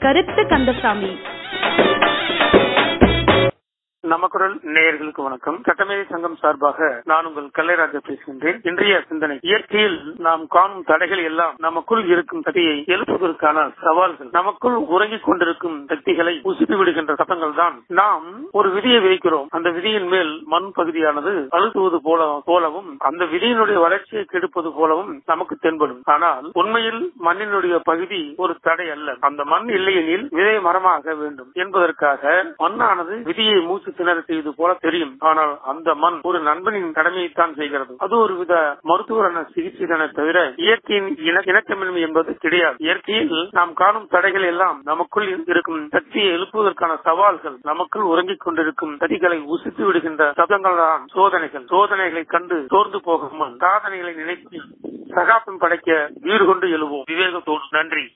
கருத்து கந்தசாமி. நமக்குரல் நேயர்களுக்கு வணக்கம். சட்டமேதை சங்கம் சார்பாக நான் உங்கள் கல்லைராஜா பேசுகின்றேன். இன்றைய சிந்தனை: இயற்கையில் நாம் காணும் தடைகள் எல்லாம் நமக்குள் இருக்கும் சக்தியை எழுப்புவதற்கான சவால்கள். நமக்குள் உறங்கிக் கொண்டிருக்கும் சக்திகளை உசுப்பி விடுகின்ற சத்தங்கள் தான். நாம் ஒரு விதியை விதைக்கிறோம். அந்த விதியின் மேல் மண் பகுதியானது அழுத்துவது போலவும் அந்த விதியினுடைய வளர்ச்சியை கெடுப்பது போலவும் நமக்கு தென்படும். ஆனால் உண்மையில் மண்ணினுடைய பகுதி ஒரு தடை அல்ல. அந்த மண் இல்லையெனில் விதை மரமாக வேண்டும் என்பதற்காக மண்ணானது விதியை மூச்சு திணற செய்வது போல தெரியும். ஆனால் அந்த மண் ஒரு நண்பனின் கடமையைத்தான் செய்கிறது. அது ஒரு வித மருத்துவரான சிகிச்சை தானே தவிர இயற்கையின் இணக்கமின்மை என்பது கிடையாது. இயற்கையில் நாம் காணும் தடைகள் எல்லாம் நமக்குள் இருக்கும் சக்தியை எழுப்புவதற்கான சவால்கள். நமக்குள் உறங்கிக் கொண்டிருக்கும் சக்திகளை உசுப்பி விடுகின்ற சப்தங்கள் தான் சோதனைகள். சோதனைகளை கண்டு சோர்ந்து போகாமல் சாதனைகளை நினைத்து சகாப்தம் படைக்க வீறு கொண்டு எழுவோம் விவேகத்தோடு. நன்றி.